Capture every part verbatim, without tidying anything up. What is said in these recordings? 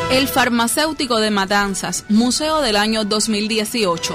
El Farmacéutico de Matanzas, Museo del año dos mil dieciocho.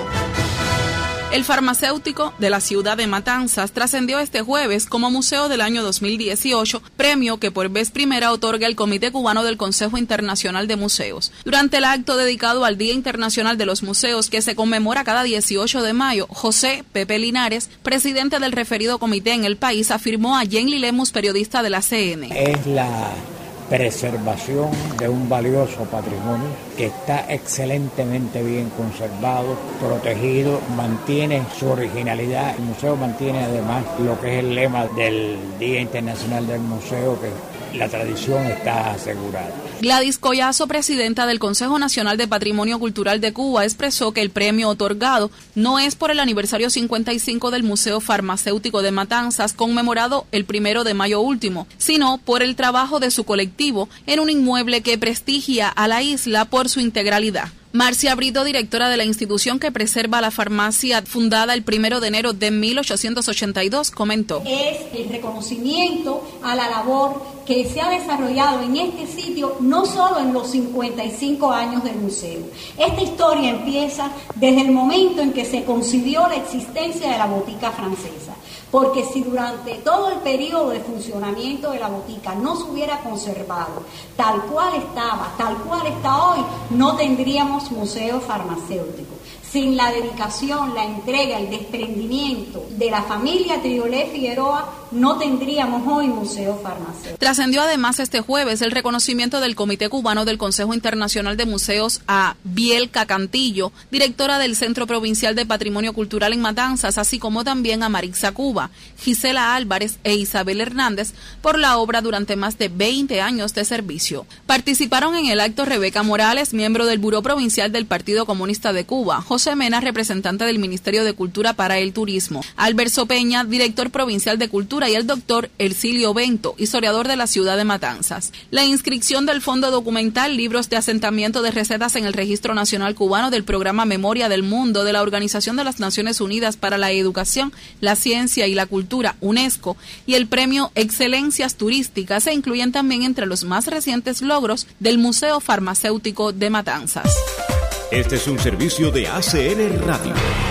El Farmacéutico de la ciudad de Matanzas trascendió este jueves como Museo del año dos mil dieciocho, premio que por vez primera otorga el Comité Cubano del Consejo Internacional de Museos. Durante el acto dedicado al Día Internacional de los Museos, que se conmemora cada dieciocho de mayo, José Pepe Linares, presidente del referido comité en el país, afirmó a Jenny Lemus, periodista de la C N. Es la preservación de un valioso patrimonio que está excelentemente bien conservado, protegido, mantiene su originalidad. El museo mantiene además lo que es el lema del Día Internacional del Museo, que la tradición está asegurada. Gladys Collazo, presidenta del Consejo Nacional de Patrimonio Cultural de Cuba, expresó que el premio otorgado no es por el aniversario cincuenta y cinco del Museo Farmacéutico de Matanzas, conmemorado el primero de mayo último, sino por el trabajo de su colectivo en un inmueble que prestigia a la isla por su integralidad. Marcia Brito, directora de la institución que preserva la farmacia fundada el primero de enero de mil ochocientos ochenta y dos, comentó. Es el reconocimiento a la labor que se ha desarrollado en este sitio, no solo en los cincuenta y cinco años del museo. Esta historia empieza desde el momento en que se concibió la existencia de la botica francesa. Porque si durante todo el periodo de funcionamiento de la botica no se hubiera conservado tal cual estaba, tal cual está hoy, no tendríamos museo farmacéutico. Sin la dedicación, la entrega, el desprendimiento de la familia Triolé Figueroa, no tendríamos hoy museo farmacéutico. Trascendió además este jueves el reconocimiento del Comité Cubano del Consejo Internacional de Museos a Bielka Cantillo, directora del Centro Provincial de Patrimonio Cultural en Matanzas, así como también a Marixa Cuba, Gisela Álvarez e Isabel Hernández por la obra durante más de veinte años de servicio. Participaron en el acto Rebeca Morales, miembro del Buró Provincial del Partido Comunista de Cuba, José Mena, representante del Ministerio de Cultura para el Turismo, Alberto Peña, director provincial de Cultura, y el doctor Ercilio Bento, historiador de la ciudad de Matanzas. La inscripción del Fondo Documental Libros de Asentamiento de Recetas en el Registro Nacional Cubano del Programa Memoria del Mundo de la Organización de las Naciones Unidas para la Educación, la Ciencia y la Cultura, UNESCO, y el Premio Excelencias Turísticas se incluyen también entre los más recientes logros del Museo Farmacéutico de Matanzas. Este es un servicio de A C N Radio.